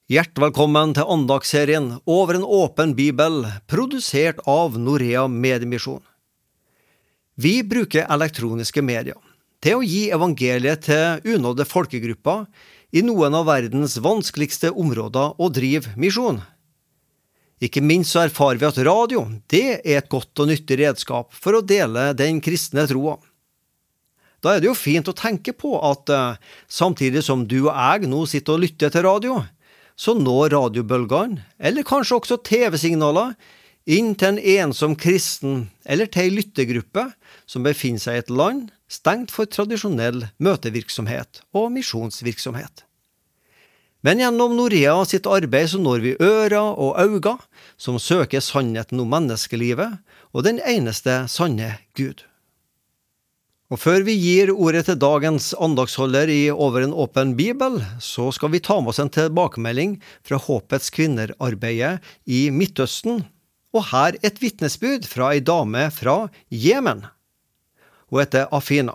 Hjertelig velkommen til andagsserien Over en åpen bibel, produsert av Norea Mediemisjon. Vi bruker elektroniske medier til å gi evangeliet til unådde folkegrupper i noen av verdens vanskeligste områder og drive misjon. Ikke minst så erfarer vi at radio, det er et godt og nyttig redskap for å dele den kristne troa. Da er det jo fint å tenke på at samtidig som du og jeg nå sitter og lytter til radio, så når radiobølgene, eller kanskje også TV-signaler, inn til en ensom kristen eller til en lyttegruppe som befinner seg i et land stengt for tradisjonell møtevirksomhet og misjonsvirksomhet. Men gjennom Norea sitt arbeid så når vi ører og øyne som søker sannheten om menneskelivet og den eneste sanne Gud. Og før vi gir ordet til dagens andagsholder i Over en åpen bibel, så skal vi ta med oss en tilbakemelding fra Håpets kvinnerarbeidet i Midtøsten, og her et vitnesbyrd fra en dame fra Jemen. Hun heter Afina.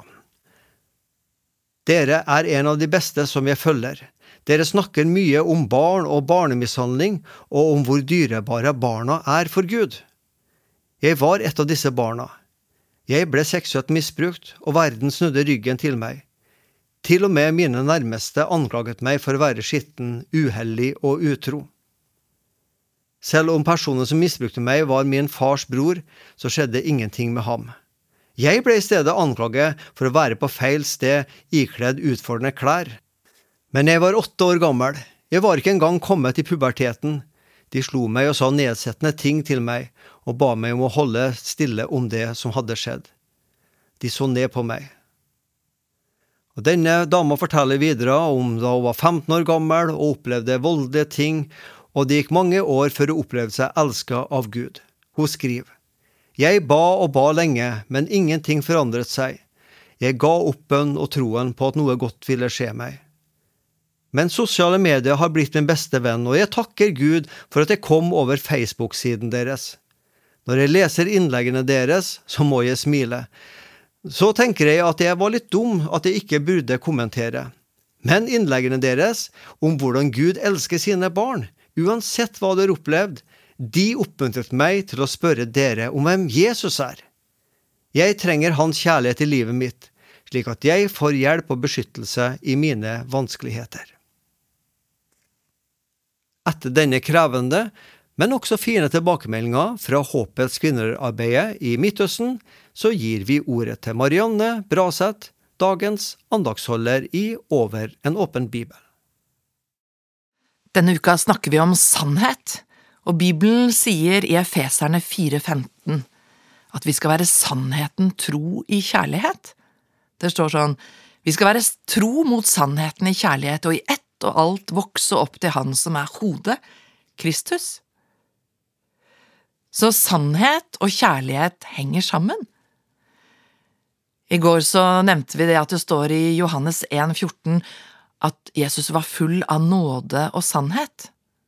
Dere er en av de beste som jeg følger. Dere snakker mye om barn og barnemishandling, og om hvor dyrebare barna er for Gud. Jeg var et av disse barna. Jeg ble seksuelt misbrukt, og verden snudde ryggen til meg. Til og med mine nærmeste anklaget meg for å være skitten, uheldig og utro. Selv om personen som misbrukte meg var min fars bror, så skjedde ingenting med ham. Jeg ble i stedet anklaget for å være på feil sted ikledd utfordrende klær. Men jeg var 8 år gammel. Jeg var ikke engang kommet i puberteten. De slo meg og sa nedsettende ting til meg, og ba meg om å holde stille om det som hadde skjedd. De så ned på meg. Og denne dama forteller videre om da hun var 15 år gammel og opplevde voldelige ting, og det gikk mange år før hun opplevde seg elsket av Gud. Hun skriver: «Jeg ba og ba lenge, men ingenting forandret seg. Jeg ga opp bønn og troen på at noe godt ville skje meg. Men sosiale medier har blitt min beste venn, og jeg takker Gud for at jeg kom over Facebook-siden deres. Når jeg leser innleggene deres, så må jeg smile. Så tenker jeg at jeg var litt dum at jeg ikke burde kommentere. Men innleggene deres om hvordan Gud elsker sine barn, uansett hva de har opplevd, de oppmuntret meg til å spørre dere om hvem Jesus er. Jeg trenger hans kjærlighet i livet mitt, slik at jeg får hjelp og beskyttelse i mine vanskeligheter. Etter denne krevende, men også fine tilbakemeldinger fra Håpets kvinnerarbeidet i Midtøsten, så gir vi ordet til Marianne Braseth, dagens andagsholder i Over en åpen bibel. Denne uka snakker vi om sannhet, og Bibelen sier i Efeserne 4,15 at vi skal være sannheten tro i kjærlighet. Det står sånn: vi skal være tro mot sannheten i kjærlighet, og i ett og alt vokse opp til han som er hodet, Kristus. Så sannhet og kjærlighet henger sammen. I går så nevnte vi det at det står i Johannes 1,14 at Jesus var full av nåde og sannhet.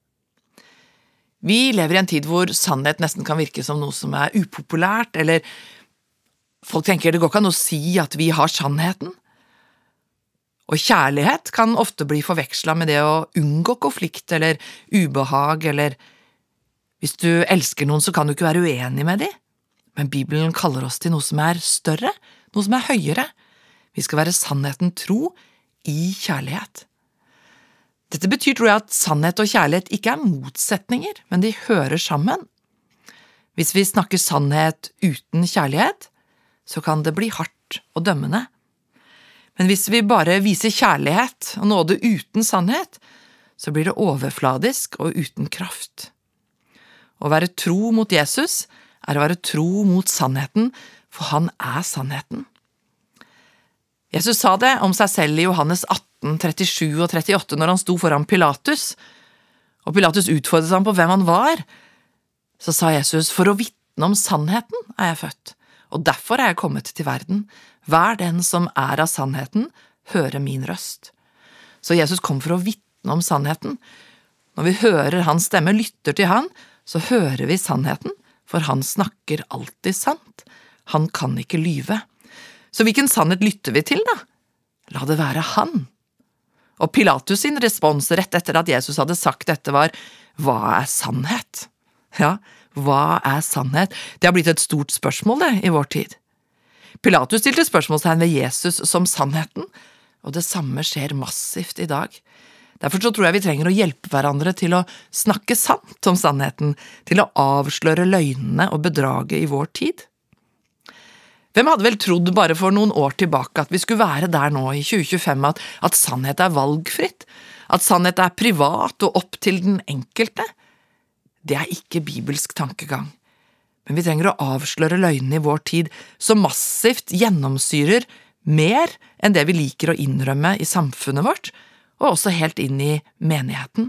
Vi lever i en tid hvor sannhet nesten kan virke som noe som er upopulært, eller folk tenker det går ikke an å si at vi har sannheten. Og kjærlighet kan ofte bli forvekslet med det å unngå konflikt eller ubehag, eller hvis du elsker noen så kan du ikke være uenig med dem. Men Bibelen kaller oss til noe som er større, noe som er høyere. Vi skal være sannheten tro i kjærlighet. Dette betyr, tror jeg, at sannhet og kjærlighet ikke er motsetninger, men de hører sammen. Hvis vi snakker sannhet uten kjærlighet, så kan det bli hardt og dømmende. Men hvis vi bare viser kjærlighet og nåde uten sannhet, så blir det overfladisk og uten kraft. Å være tro mot Jesus er å være tro mot sannheten, for han er sannheten. Jesus sa det om seg selv i Johannes 18, 37 og 38 når han sto foran Pilatus, og Pilatus utfordret ham på hvem han var. Så sa Jesus: for å vitne om sannheten er jeg født, og derfor er jeg kommet til verden. Hver den som er av sannheten, hører min røst. Så Jesus kom for å vitne om sannheten. Når vi hører hans stemme, lytter til han, så hører vi sannheten, for han snakker alltid sant. Han kan ikke lyve. Så hvilken sannhet lytter vi til da? La det være han. Og Pilatus sin respons rett etter at Jesus hadde sagt dette var, hva er sannhet? Ja, hva er sannhet? Det har blitt et stort spørsmål det i vår tid. Pilatus stilte spørsmålstegn ved Jesus som sannheten, og det samme skjer massivt i dag. Derfor så tror jeg vi trenger å hjelpe hverandre til å snakke sant om sannheten, til å avsløre løgnene og bedraget i vår tid. Hvem hadde vel trodd bare for noen år tilbake at vi skulle være der nå i 2025 at sannhet er valgfritt, at sannhet er privat og opp til den enkelte? Det er ikke bibelsk tankegang. Men vi trenger å avsløre løgnene i vår tid som massivt gjennomsyrer mer enn det vi liker å innrømme i samfunnet vårt, og også helt inn i menigheten.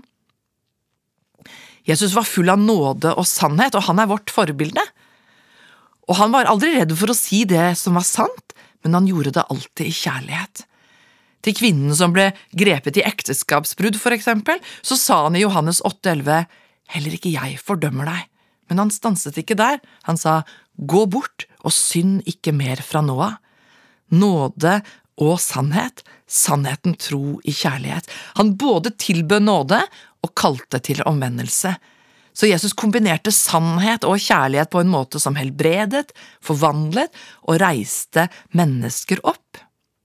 Jesus var full av nåde og sannhet, og han er vårt forbilde. Og han var aldri redd for å si det som var sant, men han gjorde det alltid i kjærlighet. Til kvinnen som ble grepet i ekteskapsbrudd for eksempel, så sa han i Johannes 8,11, «Heller ikke jeg fordømmer deg». Men han stanset ikke der. Han sa, «Gå bort og synd ikke mer fra nå av». Nåde og sannhet, sannheten tro i kjærlighet. Han både tilbød nåde og kalte til omvendelse. Så Jesus kombinerte sannhet og kjærlighet på en måte som helbredet, forvandlet og reiste mennesker opp.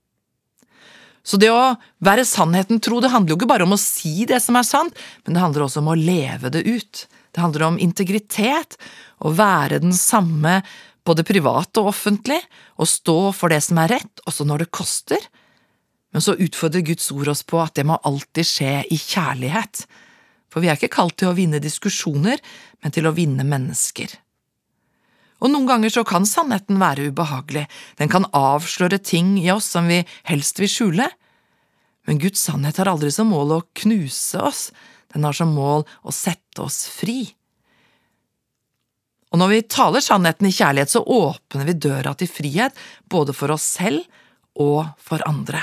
Så det å være sannheten tro, det handler jo ikke bare om å si det som er sant, men det handler også om å leve det ut. Det handler om integritet, å være den samme både privat og offentlig, og stå for det som er rett, også når det koster. Men så utfordrer Guds ord oss på at det må alltid skje i kjærlighet. For vi er ikke kalt til å vinne diskusjoner, men til å vinne mennesker. Og noen ganger så kan sannheten være ubehagelig. Den kan avsløre ting i oss som vi helst vil skjule. Men Guds sannhet har aldri som mål å knuse oss. Den har som mål å sette oss fri. Og når vi taler sannheten i kjærlighet, så åpner vi døra til frihet, både for oss selv og for andre.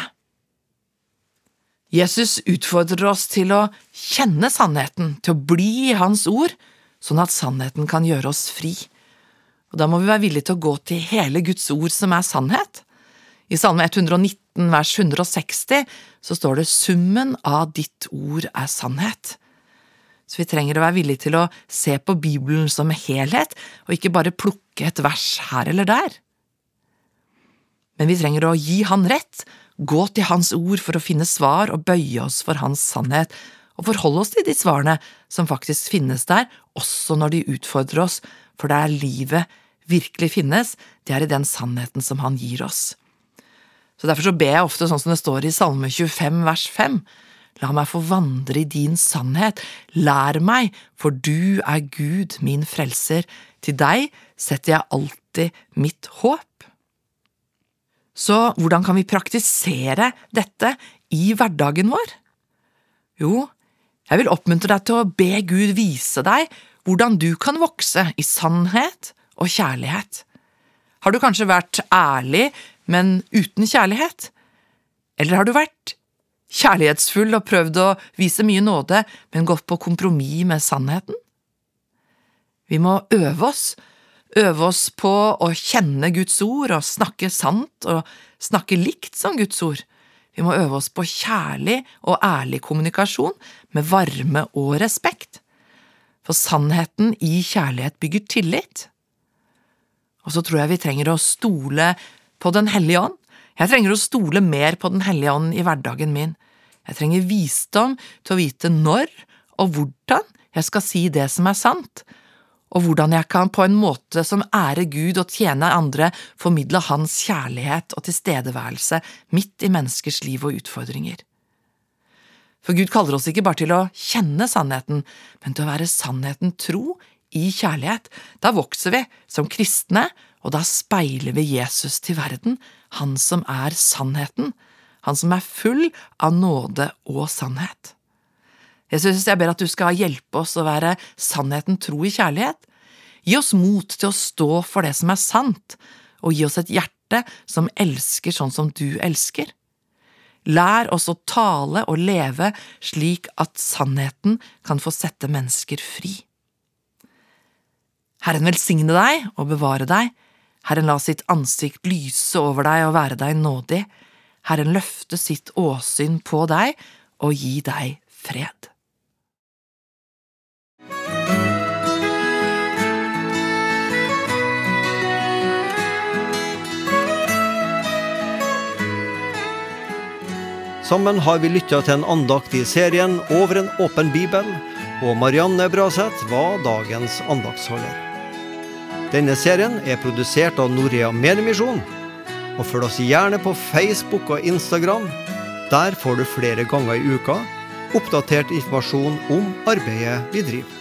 Jesus utfordrer oss til å kjenne sannheten, til å bli i hans ord, sånn at sannheten kan gjøre oss fri. Og da må vi være villige til å gå til hele Guds ord som er sannhet. I Salme 119, vers 160, så står det «Summen av ditt ord er sannhet». Så vi trenger å være villige til å se på Bibelen som helhet, og ikke bare plukke et vers her eller der. Men vi trenger å gi han rett, gå til hans ord for å finne svar og bøye oss for hans sannhet, og forholde oss til de svarene som faktisk finnes der, også når de utfordrer oss, for der livet virkelig finnes, det er i den sannheten som han gir oss. Så derfor så ber jeg ofte sånn som det står i Salme 25, vers 5, «La meg få vandre i din sannhet, lær meg, for du er Gud, min frelser, til deg setter jeg alltid mitt håp». Så hvordan kan vi praktisere dette i hverdagen vår? Jo, jeg vil oppmuntre deg til å be Gud vise deg hvordan du kan vokse i sannhet og kjærlighet. Har du kanskje vært ærlig, men uten kjærlighet? Eller har du vært kjærlighetsfull og prøvd å vise mye nåde, men gått på kompromiss med sannheten? Vi må øve oss på å kjenne Guds ord og snakke sant og snakke likt som Guds ord. Vi må øve oss på kjærlig og ærlig kommunikasjon med varme og respekt. For sannheten i kjærlighet bygger tillit. Og så tror jeg vi trenger å stole på Den hellige ånd. Jeg trenger å stole mer på Den hellige ånd i hverdagen min. Jeg trenger visdom til å vite når og hvordan jeg skal si det som er sant, og hvordan jeg kan på en måte som ærer Gud og tjener andre formidle hans kjærlighet og tilstedeværelse midt i menneskers liv og utfordringer. For Gud kaller oss ikke bare til å kjenne sannheten, men til å være sannheten tro i kjærlighet. Da vokser vi som kristne, og da speiler vi Jesus til verden, han som er sannheten, han som er full av nåde og sannhet. Jesus, jeg ber at du skal hjelpe oss å være sannheten tro i kjærlighet. Gi oss mot til å stå for det som er sant, og gi oss et hjerte som elsker sånn som du elsker. Lær oss å tale og leve slik at sannheten kan få sette mennesker fri. Herren velsigne deg og bevare deg. Herren la sitt ansikt lyse over deg og være deg nådig. Herren løfte sitt åsyn på deg og gi deg fred. Sammen har vi lyttet til en andakt i serien Over en åpen bibel, og Marianne Braseth var dagens andaktsholder. Denne serien er produsert av Norea Mediemisjon, og følg oss gjerne på Facebook og Instagram. Der får du flere ganger i uka oppdatert informasjon om arbeidet vi driver.